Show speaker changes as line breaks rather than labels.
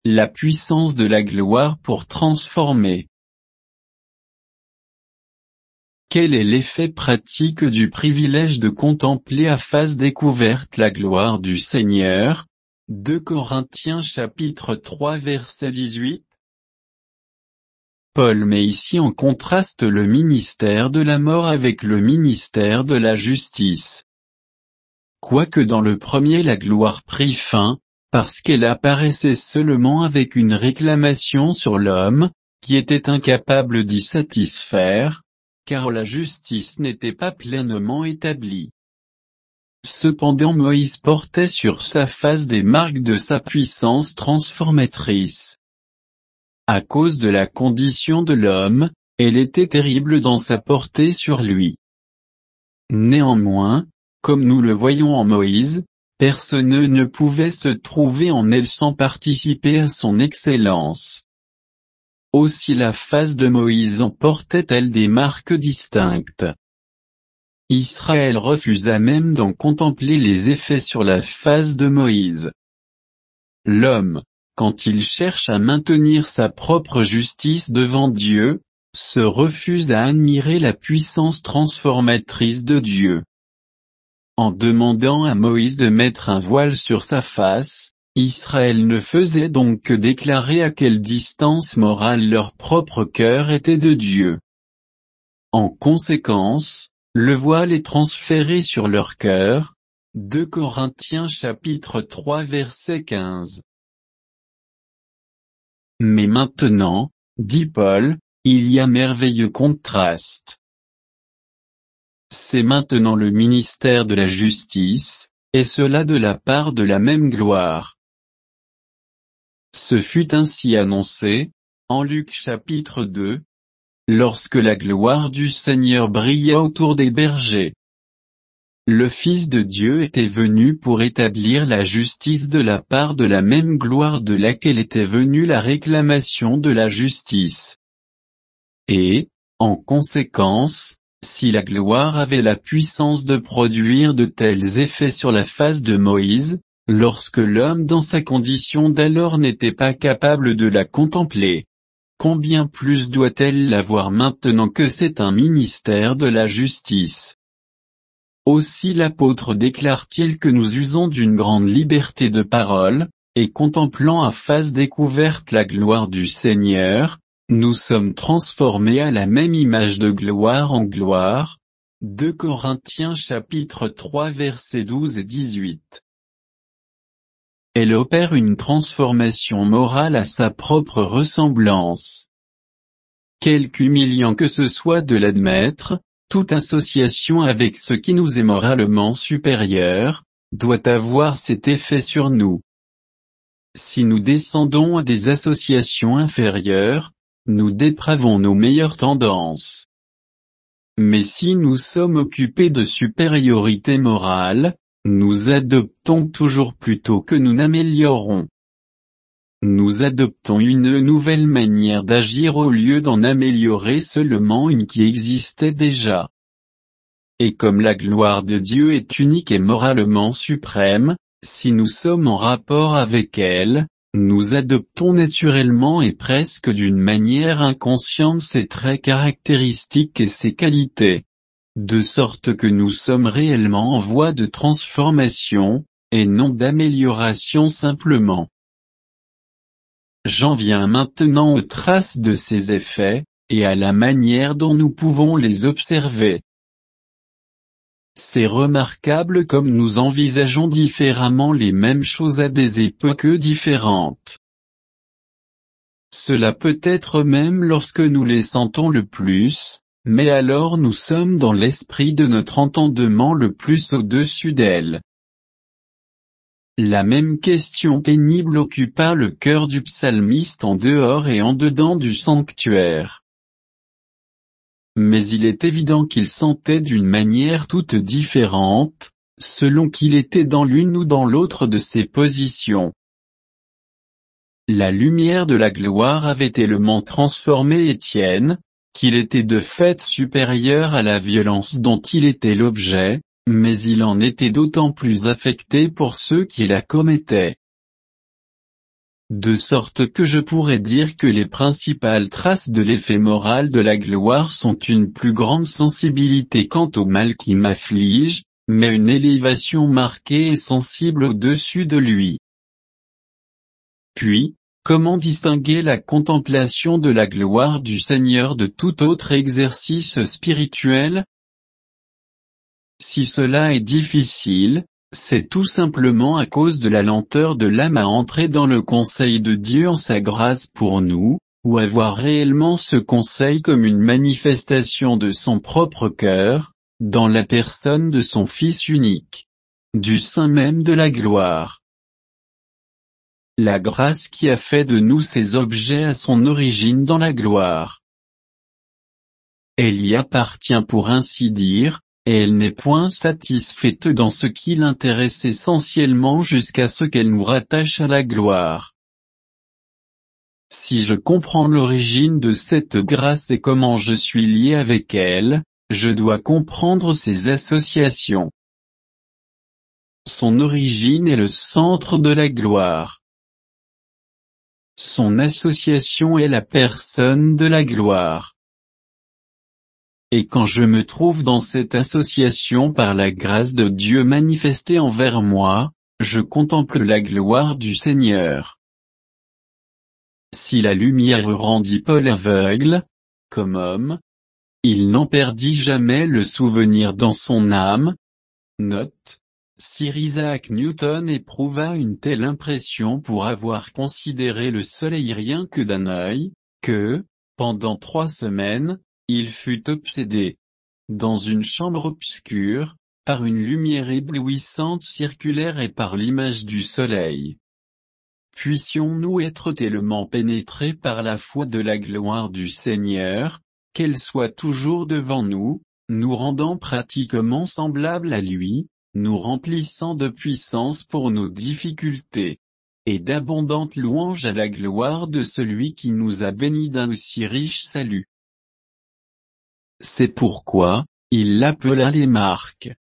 la puissance de la gloire pour transformer. Quel est l'effet pratique du privilège de contempler à face découverte la gloire du Seigneur? 2 Corinthiens chapitre 3 verset 18. Paul met ici en contraste le ministère de la mort avec le ministère de la justice. Quoique dans le premier la gloire prit fin, parce qu'elle apparaissait seulement avec une réclamation sur l'homme, qui était incapable d'y satisfaire, car la justice n'était pas pleinement établie. Cependant Moïse portait sur sa face des marques de sa puissance transformatrice. À cause de la condition de l'homme, elle était terrible dans sa portée sur lui. Néanmoins, comme nous le voyons en Moïse, personne ne pouvait se trouver en elle sans participer à son excellence. Aussi la face de Moïse en portait-elle des marques distinctes. Israël refusa même d'en contempler les effets sur la face de Moïse. L'homme, quand il cherche à maintenir sa propre justice devant Dieu, se refuse à admirer la puissance transformatrice de Dieu. En demandant à Moïse de mettre un voile sur sa face, Israël ne faisait donc que déclarer à quelle distance morale leur propre cœur était de Dieu. En conséquence, le voile est transféré sur leur cœur. 2 Corinthiens chapitre 3 verset 15. Mais maintenant, dit Paul, il y a merveilleux contraste. C'est maintenant le ministère de la justice, et cela de la part de la même gloire. Ce fut ainsi annoncé, en Luc chapitre 2, lorsque la gloire du Seigneur brilla autour des bergers. Le Fils de Dieu était venu pour établir la justice de la part de la même gloire de laquelle était venue la réclamation de la justice. Et, en conséquence, si la gloire avait la puissance de produire de tels effets sur la face de Moïse, lorsque l'homme dans sa condition d'alors n'était pas capable de la contempler, combien plus doit-elle l'avoir maintenant que c'est un ministère de la justice? Aussi l'apôtre déclare-t-il que nous usons d'une grande liberté de parole, et contemplant à face découverte la gloire du Seigneur, nous sommes transformés à la même image de gloire en gloire. 2 Corinthiens chapitre 3 versets 12 et 18. Elle opère une transformation morale à sa propre ressemblance. Quelque humiliant que ce soit de l'admettre, toute association avec ce qui nous est moralement supérieur, doit avoir cet effet sur nous. Si nous descendons à des associations inférieures, nous dépravons nos meilleures tendances. Mais si nous sommes occupés de supériorité morale, nous adoptons toujours plutôt que nous n'améliorons. Nous adoptons une nouvelle manière d'agir au lieu d'en améliorer seulement une qui existait déjà. Et comme la gloire de Dieu est unique et moralement suprême, si nous sommes en rapport avec elle, nous adoptons naturellement et presque d'une manière inconsciente ses traits caractéristiques et ses qualités. De sorte que nous sommes réellement en voie de transformation, et non d'amélioration simplement. J'en viens maintenant aux traces de ces effets, et à la manière dont nous pouvons les observer. C'est remarquable comme nous envisageons différemment les mêmes choses à des époques différentes. Cela peut être même lorsque nous les sentons le plus, mais alors nous sommes dans l'esprit de notre entendement le plus au-dessus d'elles. La même question pénible occupa le cœur du psalmiste en dehors et en dedans du sanctuaire. Mais il est évident qu'il sentait d'une manière toute différente, selon qu'il était dans l'une ou dans l'autre de ces positions. La lumière de la gloire avait tellement transformé Étienne, qu'il était de fait supérieur à la violence dont il était l'objet, mais il en était d'autant plus affecté pour ceux qui la commettaient. de sorte que je pourrais dire que les principales traces de l'effet moral de la gloire sont une plus grande sensibilité quant au mal qui m'afflige, mais une élévation marquée et sensible au-dessus de lui. Puis, comment distinguer la contemplation de la gloire du Seigneur de tout autre exercice spirituel? Si cela est difficile, c'est tout simplement à cause de la lenteur de l'âme à entrer dans le conseil de Dieu en sa grâce pour nous, ou à voir réellement ce conseil comme une manifestation de son propre cœur, dans la personne de son Fils unique, du sein même de la gloire. La grâce qui a fait de nous ses objets à son origine dans la gloire. Elle y appartient pour ainsi dire, et elle n'est point satisfaite dans ce qui l'intéresse essentiellement jusqu'à ce qu'elle nous rattache à la gloire. Si je comprends l'origine de cette grâce et comment je suis lié avec elle, je dois comprendre ses associations. Son origine est le centre de la gloire. Son association est la personne de la gloire. Et quand je me trouve dans cette association par la grâce de Dieu manifestée envers moi, je contemple la gloire du Seigneur. Si la lumière rendit Paul aveugle, comme homme, il n'en perdit jamais le souvenir dans son âme. Note. Sir Isaac Newton éprouva une telle impression pour avoir considéré le soleil rien que d'un œil, que, pendant 3 semaines, il fut obsédé, dans une chambre obscure, par une lumière éblouissante circulaire et par l'image du soleil. Puissions-nous être tellement pénétrés par la foi de la gloire du Seigneur, qu'elle soit toujours devant nous, nous rendant pratiquement semblables à lui, nous remplissant de puissance pour nos difficultés, et d'abondantes louanges à la gloire de celui qui nous a bénis d'un aussi riche salut. C'est pourquoi, il l'appela les marques.